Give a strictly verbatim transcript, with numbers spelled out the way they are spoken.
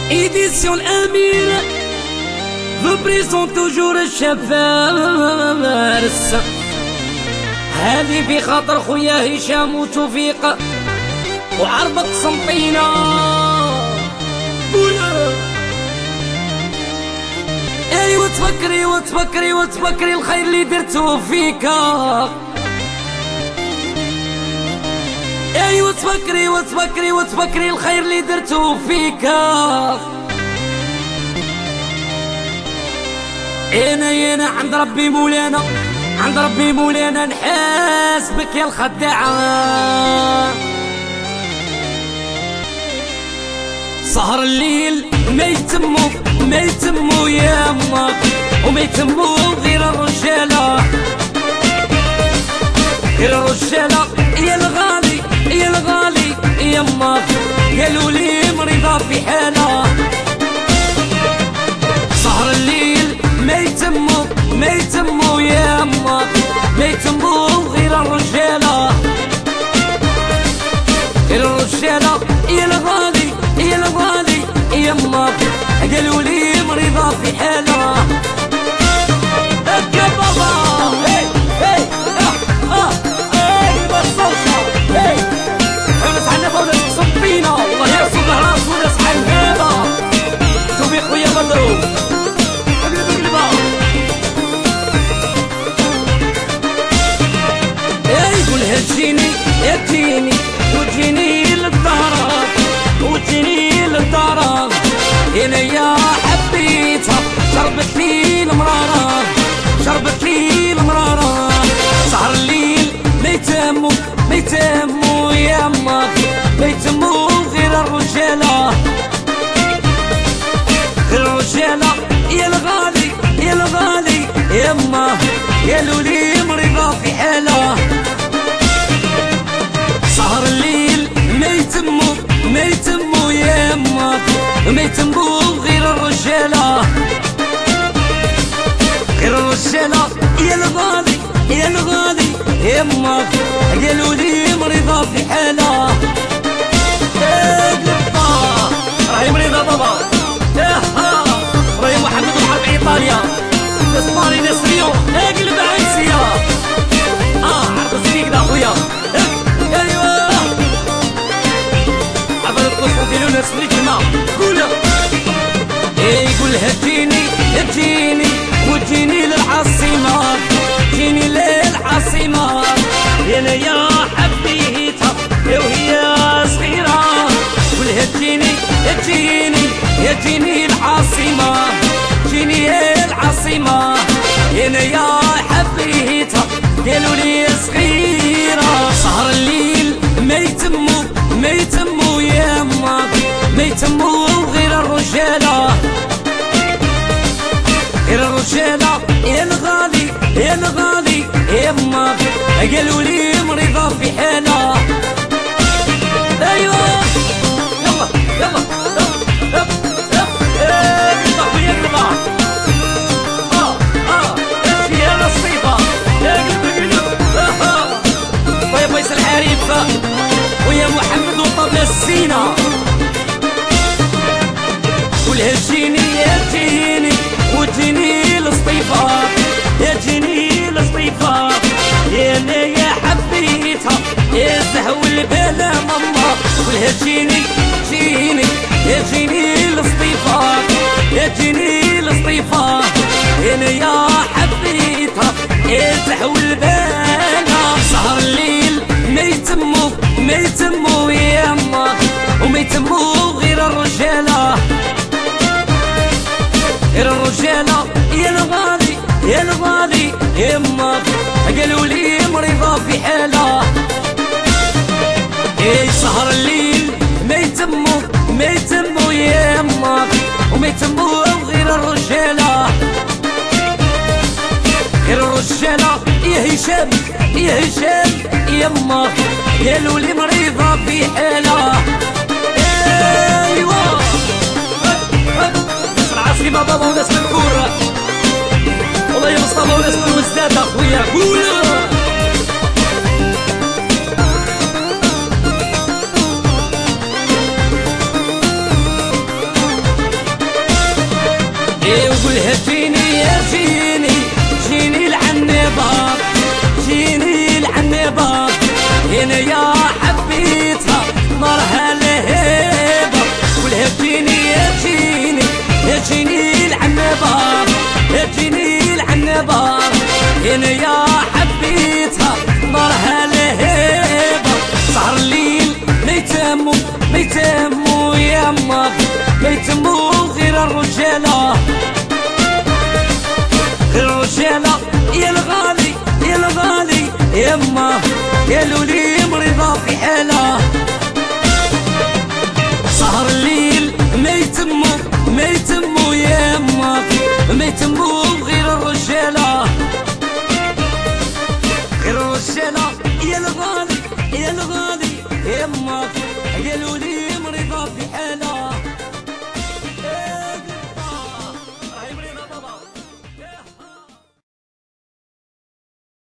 Édition Amir vous présente toujours الشفارس. هذه بخاطر خويا هشام وتوفيق وعربك سنطينا. ايوا تفكري وتفكري وتفكري الخير اللي درتو فيكا. ايوا تفكري وتفكري وتفكري الخير اللي درتو فيكا. انا انا عند ربي مولانا، عند ربي مولانا نحاسبك يا الخداعة. سهر الليل ما يتمو ما يتمو يا ما، وما يتمو غير الرجالة، غير الرجالة يا الغالي يا الغالي يا ما. قالوا لي مريضة في حالة. سهر الليل ما يتمو ما يتمو يا ما، ما يتمو غير الرجالة، غير الرجالة يا الغالي يا الغالي يا ما. قالوا لي مريضة في حالة. هكا بابا هي هي اه اه هي بالصلصة هي حولت عنا فولا صبينا. والله يرسل راس ولا صحن هذا توفيق ويا بدرو. تجيني تجيني وتجيني للدار وتجيني للدار. انا يا حبيتها شربت لي المرارة، شربت لي المرارة. سهر الليل ما يتمو ما يتمو يا ما، ما يتمو غير الرجالة، غير الرجالة يا الغالي يا الغالي يا ما. قالوا لي مريضة في حالة. سهر الليل ما يتمو ما يتمو يا ما، ما يتمو غير الرجالة، غير الرجالة يا الغالي يا الغالي يا ما. قالوا لي مريضة في حالة. اقلبها راهي مريضة بابا. اها راهي محمد وحرب ايطاليا اسباني نسريو. اقلب عكسية اه عرض السيك دا خويا. ديالو سميتنا قولها. ايه قولها تجيني تجيني وتجيني للعاصمة، تجيني للعاصمة. انا يا حبيتها وهي صغيرة. قولها تجيني تجيني تجيني العاصمة، تجيني العاصمة. انا يا حبيتها قالوا لي صغيرة. سهر الليل ما يتمو ما يتمو يا ما، ما يتمو غير الرجالة، غير الرجالة يا الغالي يا الغالي يا ما. قالوا لي مريضة في حالة. ايوه يلا يلا يلا يلا يلا خويا قلبها. اه اه امشي يا نصيبة يا قلب قلب. خويا فيصل الحريف ويا محمد وطبلة السينا. قولها تجيني يا تجيني وتجيني لصطيفة، يا تجيني لصطيفة. يا انا يا حبيتها يا سهو البلا ماما. قولها تجيني تجيني يا تجيني لصطيفة، يا تجيني لصطيفة. انا يا حبيتها يا سهو البلا. سهر الليل ما يتمو ما يتمو يا ما، وما يتمو غير الرجالة، غير الرجالة يا الغالي يا الغالي يا ما. قالوا لي مريضة في حالة. ايه سهر الليل ما يتمو ما يتمو يا ما، وما يتمو غير الرجالة، غير الرجالة يا هشام يا هشام يا ما. قالوا لي مريضة في حالة. ايوا ناس العاصمة بابا وناس من الكورة. والله يا مصطفى وناس من الوزداد اخويا قولها. جيني جيني العنبة جيني العنبة هنا يا حبيتها نارها لهيبة والهجيني يا جيني يا جيني العنبة يا جيني العنبة هنا يا حبيتها نارها لهيبة سهر الليل ما يتمو ما يتمو يما ما يتمو غير الرجالة غير الرجالة يا الغالي يا الغالي يما يا لولي مريضة في حالة سهر الليل ما يتمو ما يتمو يما ما يتمو غير الرجالة غير الرجالة يا الغالي يا الغالي يما يا لولي